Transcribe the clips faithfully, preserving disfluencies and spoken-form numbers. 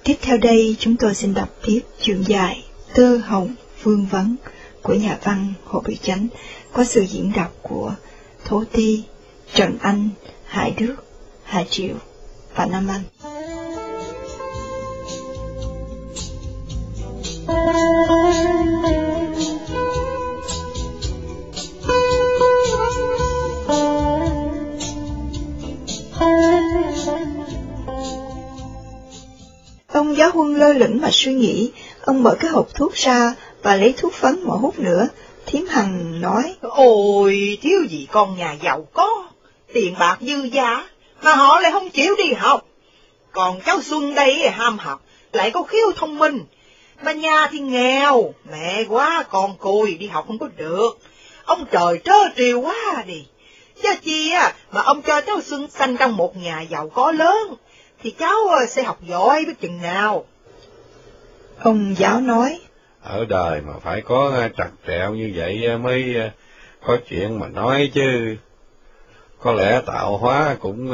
Tiếp theo đây chúng tôi xin đọc tiếp chuyện dài Tơ Hồng Vương Vấn của nhà văn Hồ Biểu Chánh qua sự diễn đọc của Thố Ti, Trần Anh, Hải Đức, Hà Triệu và Nam Anh. Ông giáo huân lơ lửng mà suy nghĩ. Ông mở cái hộp thuốc ra và lấy thuốc phấn mà hút nữa. Thím Hằng nói: Ôi, thiếu gì con nhà giàu có, tiền bạc dư giả, mà họ lại không chịu đi học. Còn cháu Xuân đây ham học, lại có khiếu thông minh, mà nhà thì nghèo, mẹ quá con côi đi học không có được. Ông trời trớ trêu quá đi. Chứ chi á, mà ông cho cháu Xuân sanh trong một nhà giàu có lớn, thì cháu sẽ học giỏi biết chừng nào. Ông giáo nói: Ở đời mà phải có trật trẹo như vậy mới có chuyện mà nói chứ. Có lẽ tạo hóa cũng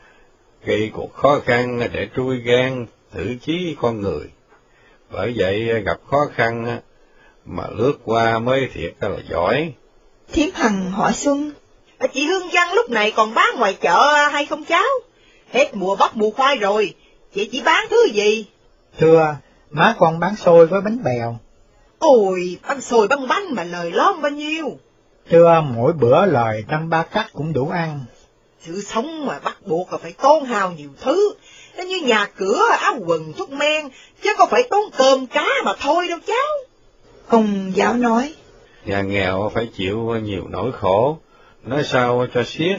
gây cuộc khó khăn để trui gan thử chí con người. Bởi vậy gặp khó khăn mà lướt qua mới thiệt là giỏi. Thím Hằng hỏi Xuân: Chị Hương Văn lúc này còn bán ngoài chợ hay không cháu? Hết mùa bắp mùa khoai rồi, chị chỉ bán thứ gì? Thưa, má con bán xôi với bánh bèo. Ôi, bán xôi bán bánh mà lời lóm bao nhiêu? Thưa, mỗi bữa lời năm ba cắt cũng đủ ăn. Sự sống mà bắt buộc là phải tốn hao nhiều thứ, nó như nhà cửa, áo quần, thuốc men, chứ không phải tốn cơm cá mà thôi đâu cháu. Ông giáo nói: Nhà nghèo phải chịu nhiều nỗi khổ, nói sao cho xiết,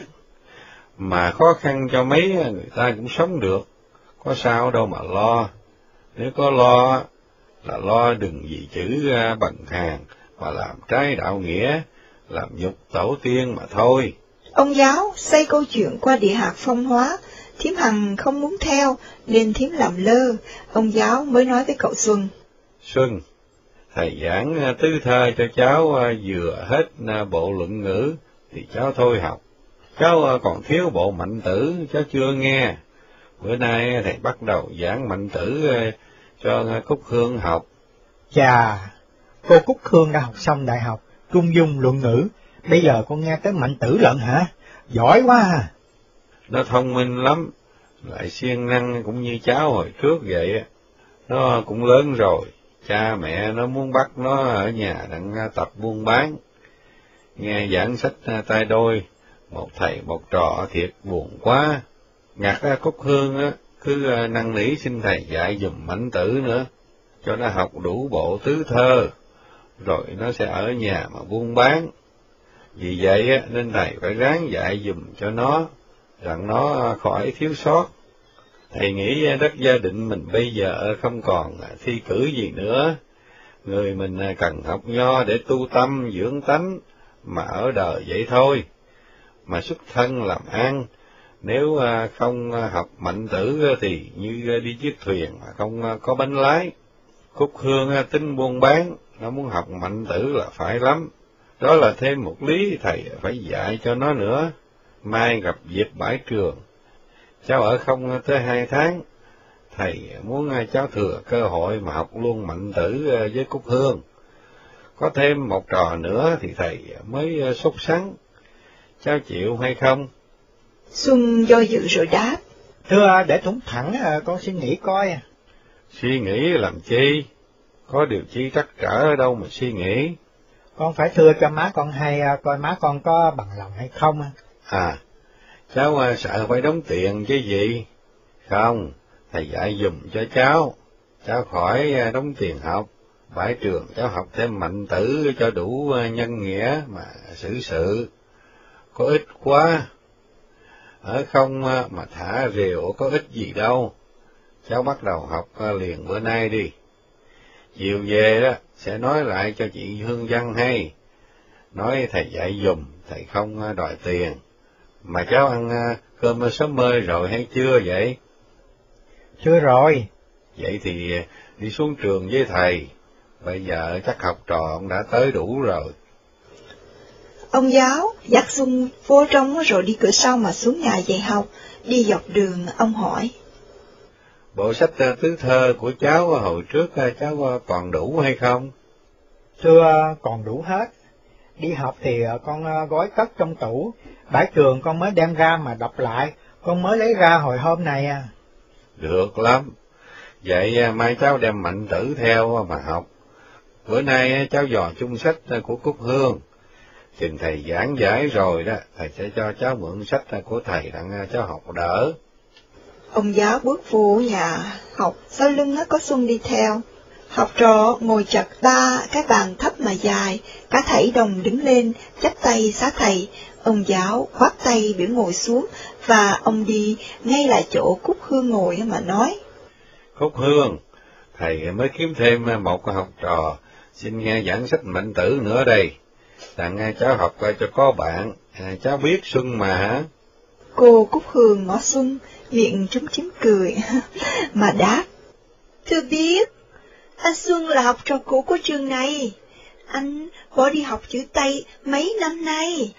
mà khó khăn cho mấy người ta cũng sống được, có sao đâu mà lo. Nếu có lo, là lo đừng vì chữ bằng hàng, mà làm trái đạo nghĩa, làm nhục tổ tiên mà thôi. Ông giáo xây câu chuyện qua địa hạt Phong Hóa. Thím Hằng không muốn theo, nên thím làm lơ. Ông giáo mới nói với cậu Xuân: Xuân, thầy giảng tứ thơ cho cháu vừa hết bộ luận ngữ, thì cháu thôi học. Cháu còn thiếu bộ mạnh tử, cháu chưa nghe. Bữa nay thầy bắt đầu giảng mạnh tử cho Cúc Hương học. Chà, cô Cúc Hương đã học xong đại học, trung dung luận ngữ, bây giờ con nghe tới mạnh tử lận hả? Giỏi quá à. Nó thông minh lắm, lại siêng năng cũng như cháu hồi trước vậy. Nó cũng lớn rồi, cha mẹ nó muốn bắt nó ở nhà đặng tập buôn bán. Nghe giảng sách tay đôi, một thầy một trò thiệt buồn quá. Ngặt Cúc Hương á, cứ năn nỉ xin thầy dạy dùm mạnh tử nữa, cho nó học đủ bộ tứ thơ, rồi nó sẽ ở nhà mà buôn bán. Vì vậy á, nên thầy phải ráng dạy dùm cho nó, rằng nó khỏi thiếu sót. Thầy nghĩ đất gia đình mình bây giờ không còn thi cử gì nữa, người mình cần học nho để tu tâm dưỡng tánh, mà ở đời vậy thôi. Mà xuất thân làm ăn, nếu không học mạnh tử thì như đi chiếc thuyền mà không có bánh lái. Cúc Hương tính buôn bán, nó muốn học mạnh tử là phải lắm. Đó là thêm một lý thầy phải dạy cho nó nữa. Mai gặp dịp bãi trường, cháu ở không tới hai tháng, thầy muốn cháu thừa cơ hội mà học luôn mạnh tử với Cúc Hương. Có thêm một trò nữa thì thầy mới sốt sắng. Cháu chịu hay không? Xuân do dự rồi đáp: Thưa, để thủng thẳng con suy nghĩ coi. Suy nghĩ làm chi? Có điều chi trắc trở ở đâu mà suy nghĩ? Con phải thưa cho má con hay coi má con có bằng lòng hay không. À, cháu sợ phải đóng tiền chứ gì? Không, thầy dạy dùm cho cháu, cháu khỏi đóng tiền học. Bãi trường cháu học thêm mạnh tử cho đủ nhân nghĩa mà xử sự. Có ích quá, ở không mà thả rìu có ích gì đâu. Cháu bắt đầu học liền bữa nay đi. Chiều về đó sẽ nói lại cho chị Hương Văn hay. Nói thầy dạy dùm, thầy không đòi tiền. Mà cháu ăn cơm sớm mơ rồi hay chưa vậy? Chưa rồi. Vậy thì đi xuống trường với thầy. Bây giờ chắc học trò ông đã tới đủ rồi. Ông giáo dắt Xuân vô trong rồi đi cửa sau mà xuống nhà dạy học. Đi dọc đường ông hỏi: bộ sách tứ thơ của cháu hồi trước cháu còn đủ hay không? Thưa, còn đủ hết. Đi học thì con gói cất trong tủ, bãi trường con mới đem ra mà đọc lại, con mới lấy ra hồi hôm này à. Được lắm. Vậy mai cháu đem Mạnh Tử theo mà học. Bữa nay cháu dò chung sách của Cúc Hương. Chừng thầy giảng giải rồi đó, thầy sẽ cho cháu mượn sách của thầy đặng cháu học đỡ. Ông giáo bước vô nhà học, sau lưng có Xuân đi theo. Học trò ngồi chật ba cái bàn thấp mà dài, cả thảy đồng đứng lên, chắp tay xá thầy. Ông giáo khoát tay biểu ngồi xuống, và ông đi ngay lại chỗ Cúc Hương ngồi mà nói. Cúc Hương, thầy mới kiếm thêm một học trò, xin nghe giảng sách Mạnh Tử nữa đây. Đặng cháu học cho có bạn, cháu biết Xuân mà hả? Cô Cúc Hương ngó Xuân, miệng trúng chím cười, mà đáp. Thưa biết, anh Xuân là học trò cũ của trường này. Anh bỏ đi học chữ Tây mấy năm nay.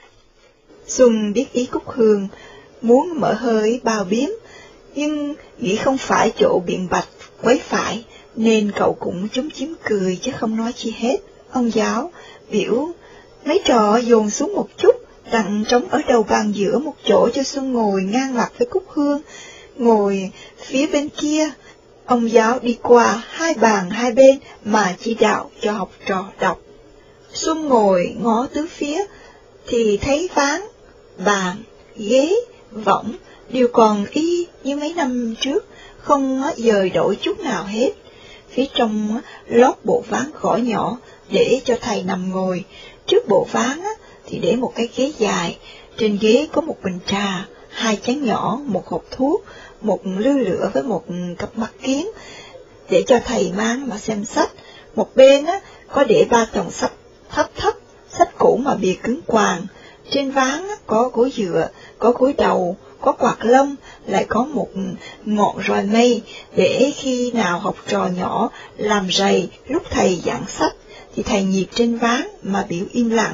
Xuân biết ý Cúc Hương, muốn mở hơi bào biếm, nhưng nghĩ không phải chỗ biện bạch quấy phải, nên cậu cũng trúng chím cười chứ không nói chi hết. Ông giáo biểu mấy trò dồn xuống một chút, đặng trống ở đầu bàn giữa một chỗ cho Xuân ngồi ngang mặt với Cúc Hương, ngồi phía bên kia. Ông giáo đi qua hai bàn hai bên mà chỉ đạo cho học trò đọc. Xuân ngồi ngó tứ phía, thì thấy ván, bàn, ghế, võng đều còn y như mấy năm trước, không dời đổi chút nào hết. Phía trong lót bộ ván gõ nhỏ để cho thầy nằm ngồi. Trước bộ ván thì để một cái ghế dài, trên ghế có một bình trà, hai chén nhỏ, một hộp thuốc, một lư lửa với một cặp mắt kiến, để cho thầy mang mà xem sách. Một bên á, có để ba chồng sách thấp thấp, sách cũ mà bìa cứng quàng. Trên ván á, có gối dựa, có gối đầu, có quạt lông, lại có một ngọn roi mây, để khi nào học trò nhỏ làm rầy lúc thầy giảng sách, thì thầy nhịp trên ván mà biểu im lặng.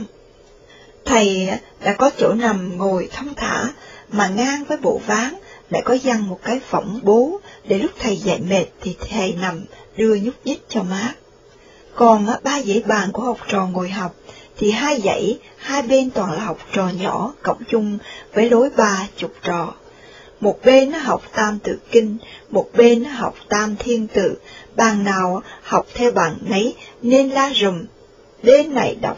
Thầy đã có chỗ nằm ngồi thong thả, mà ngang với bộ ván lại có dăng một cái phỏng bố, để lúc thầy dạy mệt thì thầy nằm đưa nhúc nhích cho mát. Còn ba dãy bàn của học trò ngồi học, thì hai dãy, hai bên toàn là học trò nhỏ cộng chung với lối ba chục trò. Một bên học tam tự kinh, một bên học tam thiên tự, bàn nào học theo bàn nấy nên la rùm. Bên này đọc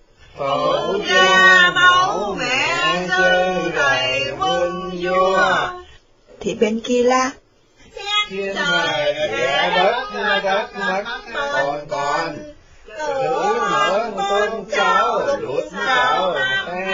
Phụ cha mẫu mẹ sư thầy quân vua, thì bên kia la thiên thời địa đất đất mất còn còn, cửu ngưỡng tôn cháu lút cháu ten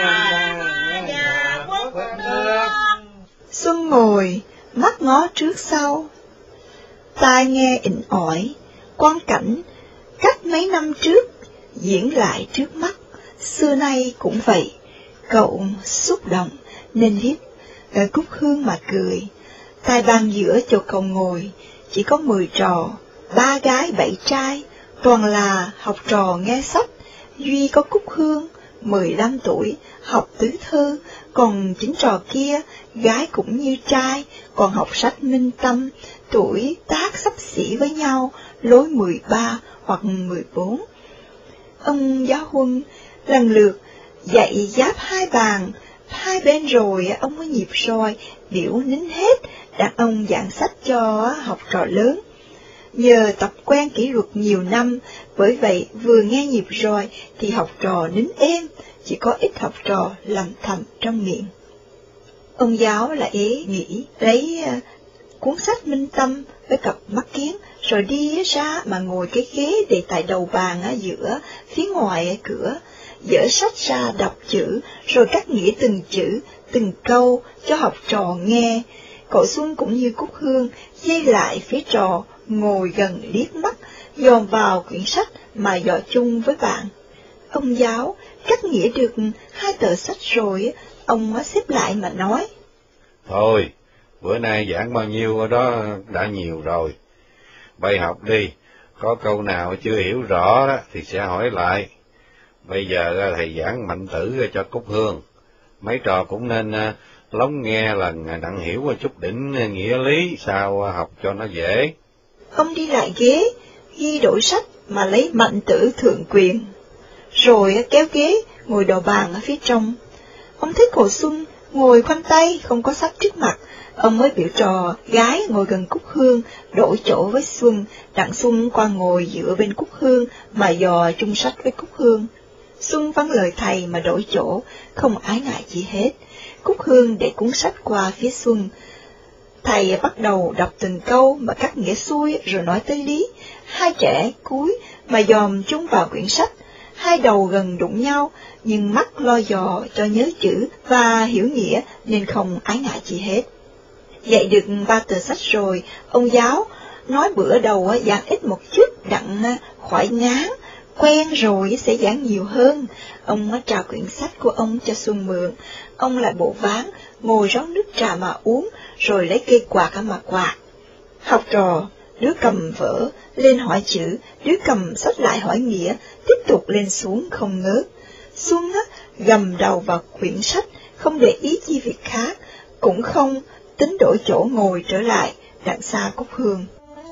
nhà quốc nước. Xuân ngồi mắt ngó trước sau, tai nghe inh ỏi, quang cảnh cách mấy năm trước diễn lại trước mắt. Xưa nay cũng vậy, cậu xúc động nên liếc ở Cúc Hương mà cười. Tại bàn giữa chỗ cậu ngồi chỉ có mười trò, ba gái bảy trai, toàn là học trò nghe sách. Duy có Cúc Hương mười lăm tuổi, học tứ thư, còn chín trò kia gái cũng như trai, còn học sách minh tâm, tuổi tác xấp xỉ với nhau, lối mười ba hoặc mười bốn. Ông giáo huân lần lượt dạy giáp hai bàn, hai bên rồi ông mới nhịp roi, biểu nín hết, đặt ông giảng sách cho học trò lớn. Nhờ tập quen kỷ luật nhiều năm, bởi vậy vừa nghe nhịp roi thì học trò nín êm, chỉ có ít học trò lầm thầm trong miệng. Ông giáo lại ý nghĩ lấy cuốn sách minh tâm với cặp mắt kiến, rồi đi ra mà ngồi cái ghế để tại đầu bàn ở giữa, phía ngoài cửa, dở sách ra đọc chữ, rồi cắt nghĩa từng chữ, từng câu cho học trò nghe. Cậu Xuân cũng như Cúc Hương dây lại phía trò, ngồi gần liếc mắt, dòm vào quyển sách mà dò chung với bạn. Ông giáo cắt nghĩa được hai tờ sách rồi, ông xếp lại mà nói. Thôi, bữa nay giảng bao nhiêu đó đã nhiều rồi. Bày học đi, có câu nào chưa hiểu rõ đó thì sẽ hỏi lại. Bây giờ thầy giảng Mạnh Tử cho Cúc Hương, mấy trò cũng nên lắng nghe lần đặng hiểu chút đỉnh nghĩa lý, sao học cho nó dễ. Ông đi lại ghế, ghi đổi sách mà lấy mạnh tử thượng quyền, rồi kéo ghế ngồi đầu bàn ở phía trong. Ông thấy cô Xuân ngồi khoanh tay không có sách trước mặt, ông mới biểu trò gái ngồi gần Cúc Hương đổi chỗ với Xuân, đặng Xuân qua ngồi dựa bên Cúc Hương mà dò chung sách với Cúc Hương. Xuân vâng lời thầy mà đổi chỗ, không ái ngại gì hết. Cúc Hương để cuốn sách qua phía Xuân. Thầy bắt đầu đọc từng câu mà cắt nghĩa xuôi rồi nói tới lý. Hai trẻ cúi mà dòm chung vào quyển sách, hai đầu gần đụng nhau, nhưng mắt lo dò cho nhớ chữ và hiểu nghĩa nên không ái ngại gì hết. Dạy được ba tờ sách rồi, ông giáo nói bữa đầu giảng ít một chút đặng khỏi ngán, quen rồi sẽ giảng nhiều hơn. Ông trao quyển sách của ông cho Xuân mượn, ông lại bộ ván, ngồi rót nước trà mà uống, rồi lấy cây quạt mà quạt. Học trò, đứa cầm vở lên hỏi chữ, đứa cầm sách lại hỏi nghĩa, tiếp tục lên xuống không ngớt. Xuân á, gầm đầu vào quyển sách, không để ý chi việc khác, cũng không tính đổi chỗ ngồi trở lại đằng xa Cúc Hương.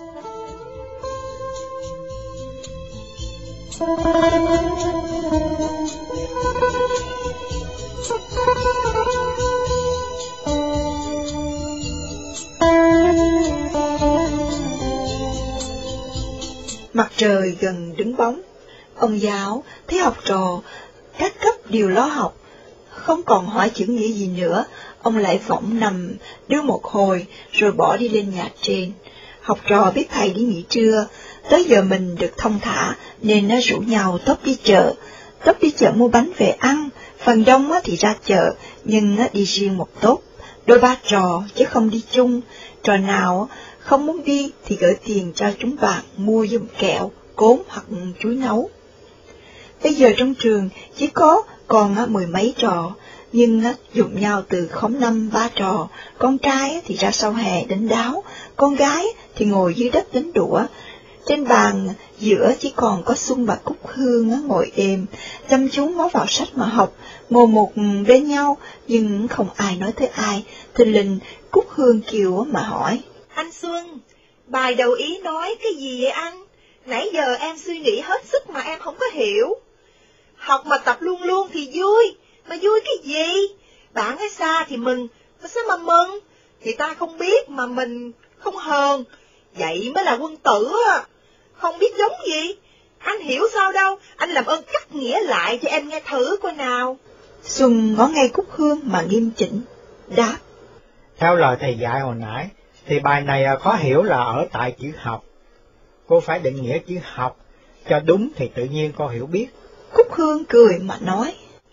Mặt trời gần đứng bóng, ông giáo thấy học trò các cấp đều lo học, không còn hỏi chữ nghĩa gì nữa, ông lại võng nằm đưa một hồi rồi bỏ đi lên nhà trên. Học trò biết thầy đi nghỉ trưa, tới giờ mình được thông thả nên nó rủ nhau tốp đi chợ. Tốp đi chợ mua bánh về ăn, phần đông thì ra chợ, nhưng đi riêng một tốp, đôi ba trò chứ không đi chung. Trò nào không muốn đi thì gửi tiền cho chúng bạn mua giùm kẹo, cốm hoặc chuối nấu. Bây giờ trong trường chỉ có còn mười mấy trò, nhưng dùng nhau từ khóm năm ba trò, con trai thì ra sau hè đánh đáo, con gái thì ngồi dưới đất đánh đũa. Trên bàn giữa chỉ còn có Xuân và Cúc Hương ngồi êm, chăm chú ngó vào sách mà học, ngồi một bên nhau, nhưng không ai nói tới ai. Thình lình Cúc Hương kêu mà hỏi: Anh Xuân, bài đầu ý nói cái gì vậy anh? Nãy giờ em suy nghĩ hết sức mà em không có hiểu. Học mà tập luôn luôn thì vui, mà vui cái gì? Bạn ở xa thì mừng, mà sao mà mừng? Thì ta không biết mà mình không hờn, vậy mới là quân tử á. Không biết giống gì? Anh hiểu sao đâu, anh làm ơn cắt nghĩa lại cho em nghe thử coi nào. Xuân ngó ngay Cúc Hương mà nghiêm chỉnh, đáp: Theo lời thầy dạy hồi nãy, thì bài này khó hiểu là ở tại chữ học. Cô phải định nghĩa chữ học cho đúng thì tự nhiên cô hiểu biết. Cúc Hương cười mà nói: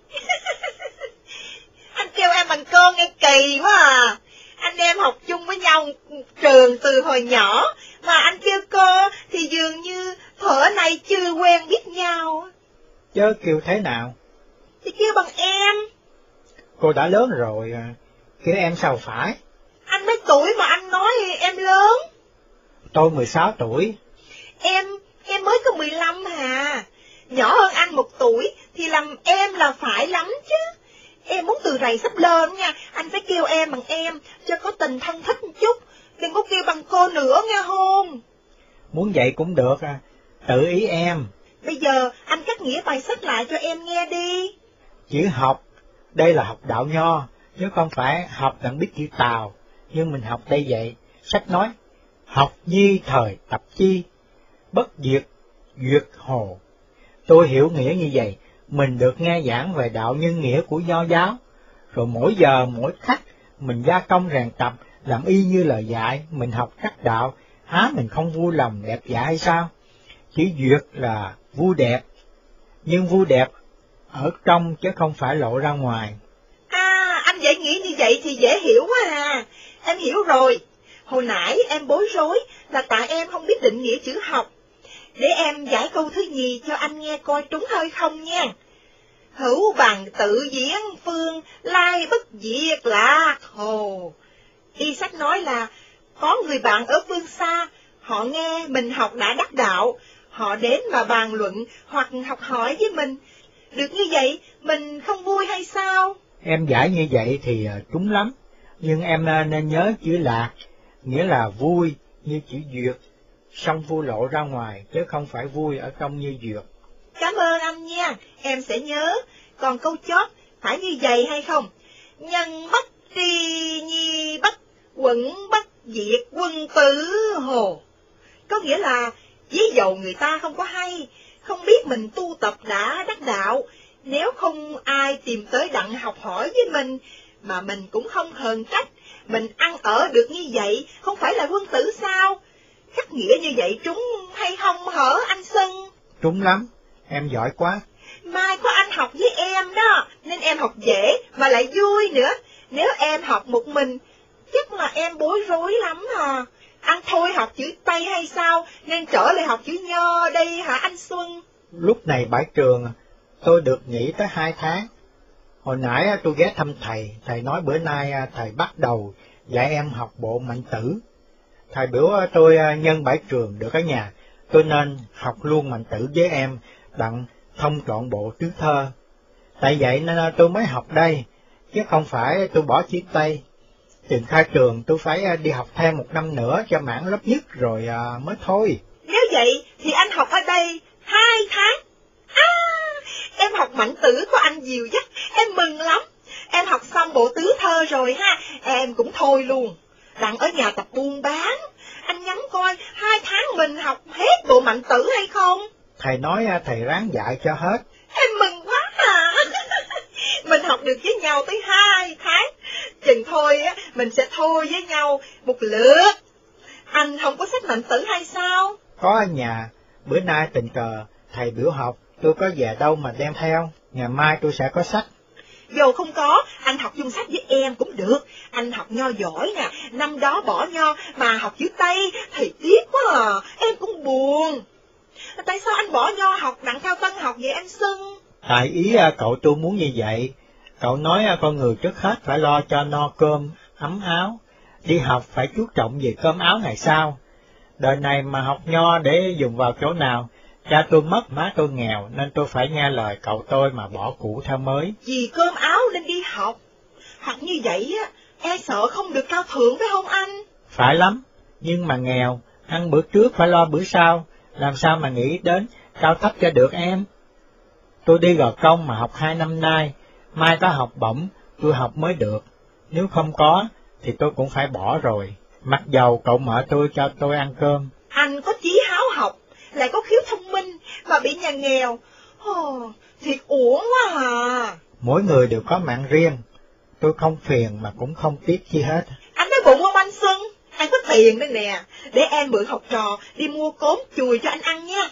Anh kêu em bằng cô nghe kỳ quá à. Anh em học chung với nhau trường từ hồi nhỏ, mà anh kêu cô thì dường như thuở này chưa quen biết nhau. Chớ kêu thế nào? Thì kêu bằng em. Cô đã lớn rồi, kêu em sao phải? Anh mấy tuổi mà anh nói em lớn? Tôi mười sáu tuổi. Em, em mới có mười lăm hà. Nhỏ hơn anh một tuổi thì làm em là phải lắm chứ. Em muốn từ rày sắp lên nha, anh phải kêu em bằng em, cho có tình thân thích một chút, đừng có kêu bằng cô nữa nghe hôn. Muốn vậy cũng được, tự ý em. Bây giờ anh cắt nghĩa bài sách lại cho em nghe đi. Chữ học, đây là học đạo nho, chứ không phải học đặng biết chữ Tàu. Nhưng mình học đây vậy, sách nói, học nhi thời tập chi, bất diệt, duyệt hồ. Tôi hiểu nghĩa như vậy, mình được nghe giảng về đạo nhân nghĩa của nho giáo, rồi mỗi giờ mỗi khắc mình gia công rèn tập, làm y như lời dạy, mình học các đạo, há mình không vui lòng đẹp dạ hay sao? Chữ duyệt là vui đẹp, nhưng vui đẹp ở trong chứ không phải lộ ra ngoài. À, anh dễ nghĩ như vậy thì dễ hiểu quá à, em hiểu rồi. Hồi nãy em bối rối là tại em không biết định nghĩa chữ học. Để em giải câu thứ nhì cho anh nghe coi trúng hơi không nha. Hữu bằng tự diễn phương, lai bất diệt lạc hồ. Y sách nói là có người bạn ở phương xa, họ nghe mình học đã đắc đạo, họ đến mà bàn luận hoặc học hỏi với mình. Được như vậy, mình không vui hay sao? Em giải như vậy thì trúng lắm, nhưng em nên nhớ chữ lạc, nghĩa là vui như chữ duyệt, xong vui lộ ra ngoài, chứ không phải vui ở trong như duyệt. Cảm ơn anh nha, em sẽ nhớ. Còn câu chót phải như vậy hay không? Nhân bất tri nhi bất, quẩn bất diệt quân tử hồ. Có nghĩa là, ví dụ người ta không có hay, không biết mình tu tập đã đắc đạo, nếu không ai tìm tới đặng học hỏi với mình, mà mình cũng không hờn trách, mình ăn ở được như vậy, không phải là quân tử sao? Khắc nghĩa như vậy trúng hay không hở anh Xuân? Trúng lắm, em giỏi quá. Mai có anh học với em đó, nên em học dễ mà lại vui nữa. Nếu em học một mình, chắc là em bối rối lắm à. Anh thôi học chữ Tây hay sao, nên trở lại học chữ Nho đây hả anh Xuân? Lúc này bãi trường, tôi được nghỉ tới hai tháng. Hồi nãy tôi ghé thăm thầy, thầy nói bữa nay thầy bắt đầu dạy em học bộ Mạnh Tử. Thầy biểu tôi nhân bãi trường được ở nhà, tôi nên học luôn Mạnh Tử với em, đặng thông trọn bộ tứ thơ. Tại vậy nên tôi mới học đây, chứ không phải tôi bỏ chữ Tây. Chừng khai trường tôi phải đi học thêm một năm nữa cho mãn lớp nhất rồi mới thôi. Nếu vậy thì anh học ở đây hai tháng. À, em học Mạnh Tử có anh dìu dắt, em mừng lắm. Em học xong bộ tứ thơ rồi ha, em cũng thôi luôn. Đặng ở nhà tập buôn bán, anh nhắm coi hai tháng mình học hết bộ Mạnh Tử hay không? Thầy nói thầy ráng dạy cho hết. Em mừng quá à. Mình học được với nhau tới hai tháng, chừng thôi á, mình sẽ thôi với nhau một lượt. Anh không có sách Mạnh Tử hay sao? Có ở nhà, bữa nay tình cờ thầy biểu học, tôi có về đâu mà đem theo, ngày mai tôi sẽ có sách. Dù không có, anh học chung sách với em cũng được. Anh học Nho giỏi nè, năm đó bỏ Nho mà học chữ Tây thì tiếc quá à, em cũng buồn. Tại sao anh bỏ Nho học đặng cao tân học vậy anh Xuân? Tại ý cậu tôi muốn như vậy. Cậu nói con người trước hết phải lo cho no cơm, ấm áo. Đi học phải chú trọng về cơm áo ngày sau. Đời này mà học Nho để dùng vào chỗ nào? Cha tôi mất, má tôi nghèo, nên tôi phải nghe lời cậu tôi mà bỏ cũ theo mới. Vì cơm áo nên đi học. Học như vậy á, e sợ không được cao thượng phải không anh? Phải lắm, nhưng mà nghèo, ăn bữa trước phải lo bữa sau, làm sao mà nghĩ đến cao thấp cho được em. Tôi đi gò công mà học hai năm nay, mai có học bổng, tôi học mới được. Nếu không có, thì tôi cũng phải bỏ rồi, mặc dầu cậu mở tôi cho tôi ăn cơm. Anh có chí háo học, lại có khiếu thông minh, mà bị nhà nghèo. Ồ, thiệt uổng quá à. Mỗi người đều có mạng riêng, tôi không phiền mà cũng không tiếc chi hết. Anh nói bụng không anh Xuân? Anh có tiền đây nè, để em mượn học trò đi mua cốm chùi cho anh ăn nha.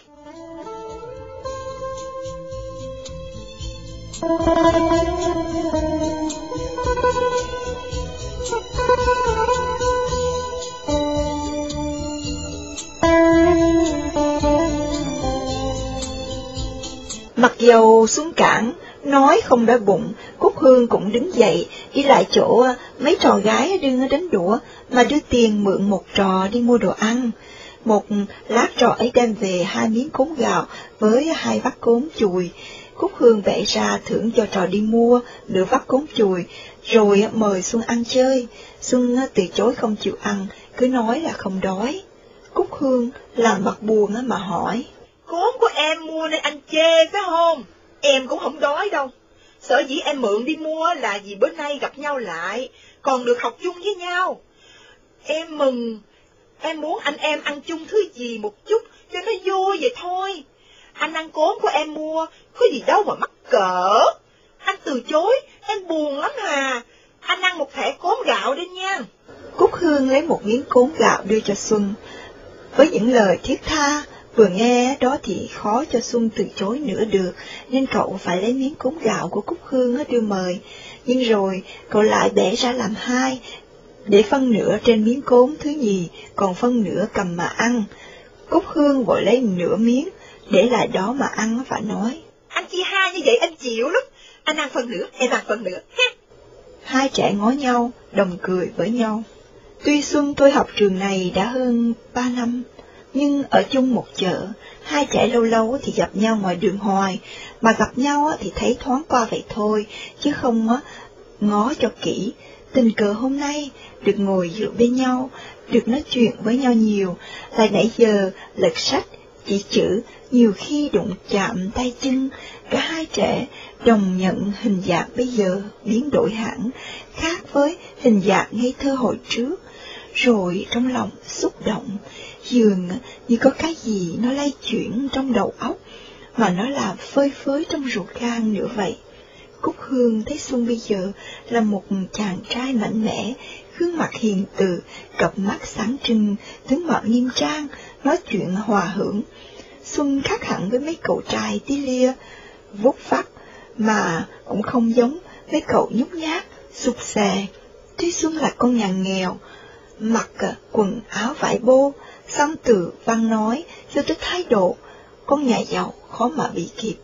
Mặc dầu xuống cảng, nói không đói bụng, Cúc Hương cũng đứng dậy, đi lại chỗ mấy trò gái đương đánh đũa, mà đưa tiền mượn một trò đi mua đồ ăn. Một lát trò ấy đem về hai miếng cốm gạo với hai vắt cốm chùi. Cúc Hương bẻ ra thưởng cho trò đi mua nửa vắt cốm chùi, rồi mời Xuân ăn chơi. Xuân từ chối không chịu ăn, cứ nói là không đói. Cúc Hương làm mặt buồn mà hỏi: Cốm của em mua nên anh chê phải không? Em cũng không đói đâu. Sở dĩ em mượn đi mua là vì bữa nay gặp nhau lại, còn được học chung với nhau. Em mừng, em muốn anh em ăn chung thứ gì một chút cho nó vui vậy thôi. Anh ăn cốm của em mua, có gì đâu mà mắc cỡ. Anh từ chối, em buồn lắm à. Anh ăn một thẻ cốm gạo đi nha. Cúc Hương lấy một miếng cốm gạo đưa cho Xuân, với những lời thiết tha. Vừa nghe đó thì khó cho Xuân từ chối nữa được, nên cậu phải lấy miếng cốm gạo của Cúc Hương đưa mời. Nhưng rồi cậu lại bẻ ra làm hai, để phân nửa trên miếng cốm thứ nhì, còn phân nửa cầm mà ăn. Cúc Hương vội lấy nửa miếng, để lại đó mà ăn và nói: Anh chia hai như vậy anh chịu lắm, anh ăn phần nửa, em ăn phần nửa. Hai trẻ ngó nhau, đồng cười với nhau. Tuy Xuân tôi học trường này đã hơn ba năm, nhưng ở chung một chợ, hai trẻ lâu lâu thì gặp nhau ngoài đường hoài, mà gặp nhau thì thấy thoáng qua vậy thôi, chứ không ngó cho kỹ, tình cờ hôm nay được ngồi dựa bên nhau, được nói chuyện với nhau nhiều, lại nãy giờ lật sách, chỉ chữ, nhiều khi đụng chạm tay chân, cả hai trẻ đồng nhận hình dạng bây giờ biến đổi hẳn, khác với hình dạng ngây thơ hồi trước. Rồi trong lòng xúc động, dường như có cái gì nó lay chuyển trong đầu óc, mà nó làm phơi phới trong ruột gan nữa vậy. Cúc Hương thấy Xuân bây giờ là một chàng trai mạnh mẽ, gương mặt hiền từ, cặp mắt sáng trưng, tướng mạo nghiêm trang, nói chuyện hòa hưởng. Xuân khác hẳn với mấy cậu trai tí lia, vút vắt, mà cũng không giống mấy cậu nhút nhát, sụp xè. Tuy Xuân là con nhà nghèo, mặc quần áo vải bô, xong từ văn nói cho tới thái độ, con nhà giàu khó mà bị kịp.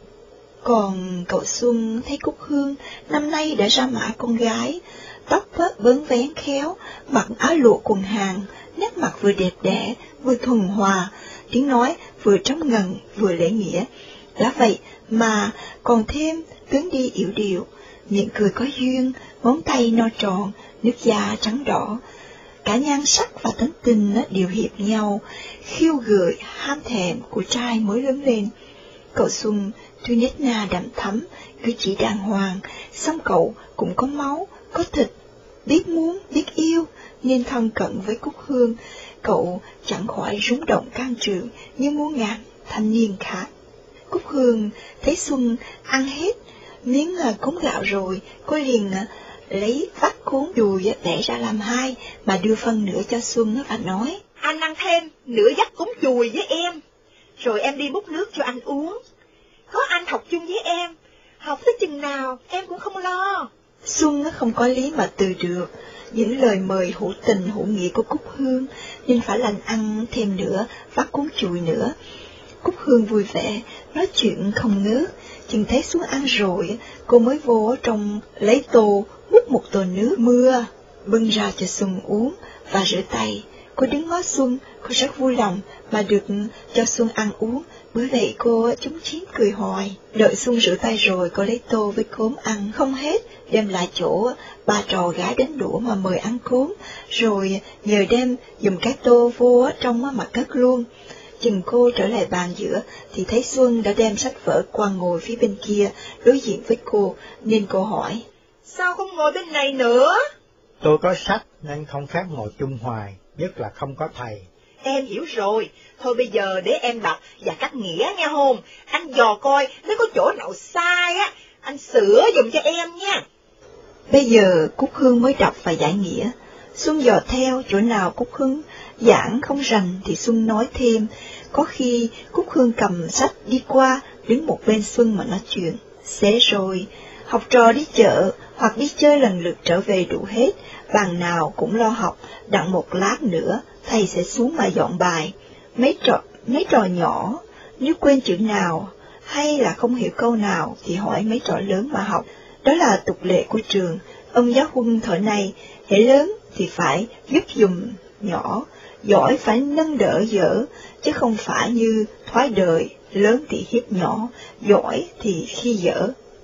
Còn cậu Xuân thấy Cúc Hương năm nay đã ra mã con gái, tóc bớn vén khéo, mặc áo lụa quần hàng, nét mặt vừa đẹp đẽ, vừa thuần hòa, tiếng nói vừa trống ngần, vừa lễ nghĩa. Đã vậy mà còn thêm tướng đi yểu điệu, miệng cười có duyên, ngón tay no tròn, nước da trắng đỏ. Cả nhan sắc và tính tình đều hiệp nhau, khiêu gợi ham thèm của trai mới lớn lên. Cậu Xuân tuy nết na đậm thắm, cử chỉ đàng hoàng, song cậu cũng có máu, có thịt, biết muốn, biết yêu, nên thân cận với Cúc Hương. Cậu chẳng khỏi rúng động can trường như muôn ngàn thanh niên khác. Cúc Hương thấy Xuân ăn hết miếng cống gạo rồi, cô liền lấy vắt cuốn dùi bẻ ra làm hai, mà đưa phân nửa cho Xuân và nói: Anh ăn thêm nửa dắt cúng chùi với em, rồi em đi múc nước cho anh uống. Có anh học chung với em, học tới chừng nào em cũng không lo. Xuân không có lý mà từ được những lời mời hữu tình hữu nghĩa của Cúc Hương, nên phải lành ăn thêm nữa, vắt cuốn chùi nữa. Cúc Hương vui vẻ, nói chuyện không ngớt, chừng thấy Xuân ăn rồi, cô mới vô trong lấy tô, múc một tô nước mưa, bưng ra cho Xuân uống và rửa tay. Cô đứng ngó Xuân, cô rất vui lòng mà được cho Xuân ăn uống, bởi vậy cô chúm chím cười hoài. Đợi Xuân rửa tay rồi, cô lấy tô với cốm ăn không hết, đem lại chỗ bà trò gái đến đũa mà mời ăn cốm, rồi nhờ đem dùng cái tô vô trong mà cất luôn. Chừng cô trở lại bàn giữa thì thấy Xuân đã đem sách vở qua ngồi phía bên kia đối diện với cô, nên cô hỏi: Sao không ngồi bên này nữa? Tôi có sách nên không phép ngồi chung hoài, nhất là không có thầy. Em hiểu rồi, thôi bây giờ để em đọc và cắt nghĩa nghe hôn. Anh dò coi nếu có chỗ nào sai á, anh sửa dùm cho em nha. Bây giờ Cúc Hương mới đọc và giải nghĩa. Xuân dò theo chỗ nào Cúc Hương giảng không rành thì Xuân nói thêm. Có khi Cúc Hương cầm sách đi qua, đứng một bên Xuân mà nói chuyện. Xế rồi, học trò đi chợ hoặc đi chơi lần lượt trở về đủ hết, bàn nào cũng lo học, đặng một lát nữa thầy sẽ xuống mà dọn bài. Mấy trò, mấy trò nhỏ, nếu quên chữ nào hay là không hiểu câu nào thì hỏi mấy trò lớn mà học. Đó là tục lệ của trường. Ông giáo huân thời này, hễ lớn thì phải giúp dùm nhỏ, giỏi phải nâng đỡ dở, chứ không phải như thoái đời, lớn thì hiếp nhỏ, giỏi thì khi dở.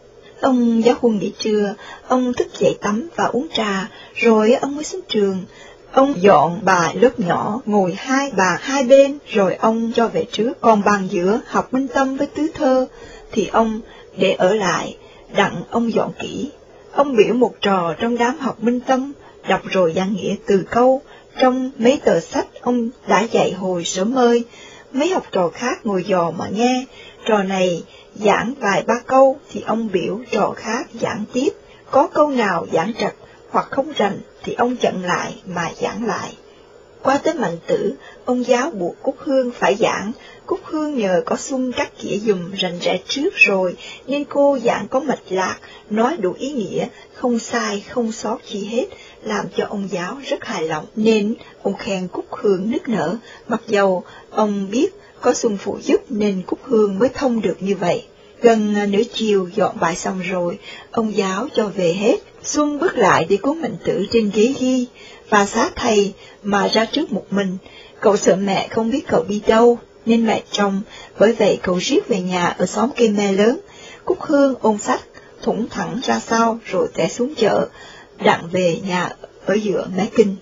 Ông giáo huân nghỉ trưa, ông thức dậy tắm và uống trà, rồi ông mới xuống trường. Ông dọn bài lớp nhỏ, ngồi hai bàn hai bên, rồi ông cho về trước. Còn bàn giữa học Minh Tâm với Tứ Thơ, thì ông để ở lại, đặng ông dọn kỹ. Ông biểu một trò trong đám học Minh Tâm, đọc rồi giảng nghĩa từ câu, trong mấy tờ sách ông đã dạy hồi sớm ơi. Mấy học trò khác ngồi dò mà nghe, trò này giảng vài ba câu thì ông biểu trò khác giảng tiếp, có câu nào giảng trật hoặc không rành thì ông chặn lại mà giảng lại. Qua tới Mạnh Tử, ông giáo buộc Cúc Hương phải giảng. Cúc Hương nhờ có Xuân cắt nghĩa dùm rành rẽ trước rồi, nên cô giảng có mạch lạc, nói đủ ý nghĩa, không sai không sót chi hết, làm cho ông giáo rất hài lòng, nên ông khen Cúc Hương nức nở, mặc dầu ông biết có Xuân phụ giúp nên Cúc Hương mới thông được như vậy. Gần nửa chiều dọn bài xong rồi, ông giáo cho về hết. Xuân bước lại để cuốn Mạnh Tử trên ghế ghi, và xá thầy mà ra trước một mình. Cậu sợ mẹ không biết cậu đi đâu, nên mẹ trông, bởi vậy cậu riết về nhà ở xóm cây me lớn. Cúc Hương ôm sách, thủng thẳng ra sau rồi té xuống chợ, đặng về nhà ở giữa mé kinh.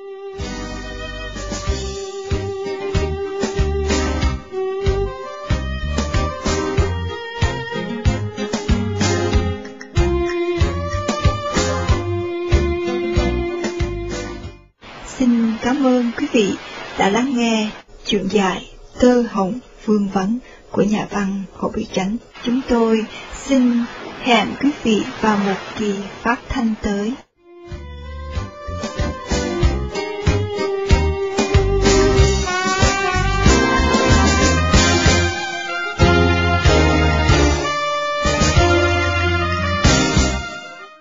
Xin cảm ơn quý vị đã lắng nghe chuyện dài Tơ Hồng Vương Vấn của nhà văn Hồ Biểu Chánh. Chúng tôi xin hẹn quý vị vào một kỳ phát thanh tới.